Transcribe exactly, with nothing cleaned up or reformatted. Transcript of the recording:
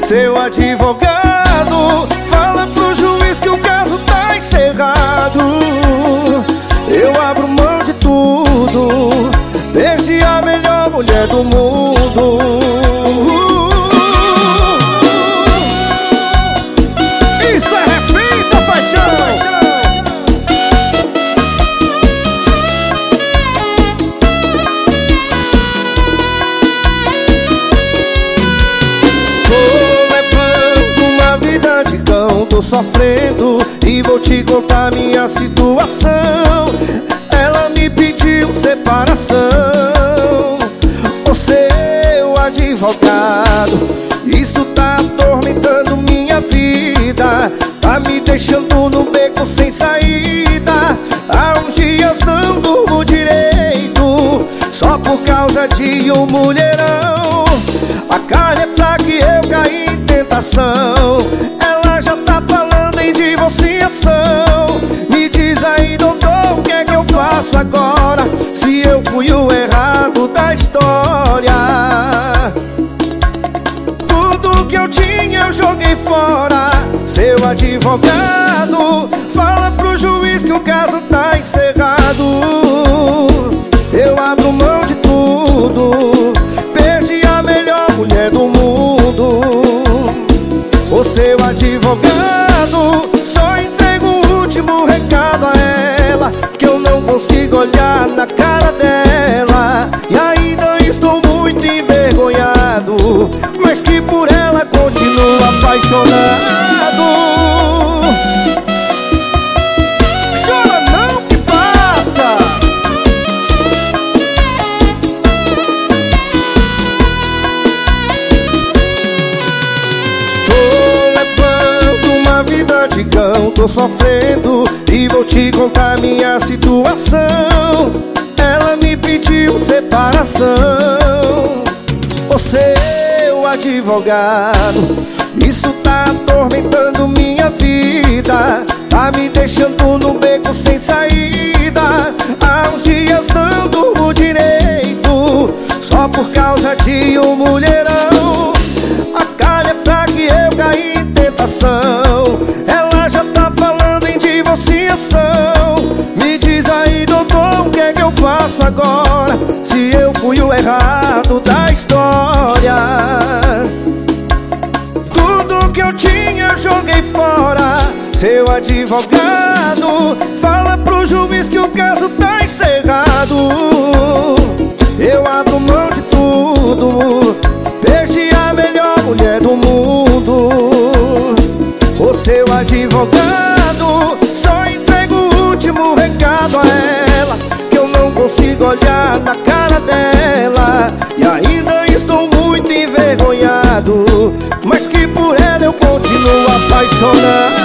Seu advogado fala pro juiz que o caso tá encerrado. Eu abro mão de tudo, perdi a melhor mulher do mundo. Isso é Reféns da Paixão. Tô sofrendo e vou te contar minha situação. Ela me pediu separação. O seu advogado, isso tá atormentando minha vida, tá me deixando no beco sem saída. Há uns dias não durmo direito, só por causa de um mulherão. A carne é fraca e eu caí em tentação. Ela já tá falando em divorciação. Me diz aí, doutor, o que é que eu faço agora, se eu fui o errado da história? Tudo que eu tinha eu joguei fora. Seu advogado fala pro juiz que o caso tá encerrado. Eu abro mão de tudo, perdi a melhor mulher do mundo. O seu advogado só entrega o último recado a ela, que eu não consigo olhar na cara dela. E ainda estou muito envergonhado, mas que por ela continuo apaixonado. Chora não que passa. Vida de cão, tô sofrendo e vou te contar minha situação. Ela me pediu separação. O seu advogado, isso tá atormentando minha vida, tá me deixando no beco sem saída. Há uns dias não durmo direito, só por causa de um mulherão. A carne é fraca e eu caí em tentação. Ela já tá falando em divorciação. Me diz aí, doutor, o que é que eu faço agora, se eu fui o errado da história? Tudo que eu tinha eu joguei fora. Seu advogado fala pro juiz que o caso tá encerrado. Eu abro mão de tudo, perdi a melhor mulher do mundo. O seu advogado só entrega o último recado a ela, que eu não consigo olhar na cara dela. E ainda estou muito envergonhado, mas que por ela eu continuo apaixonado.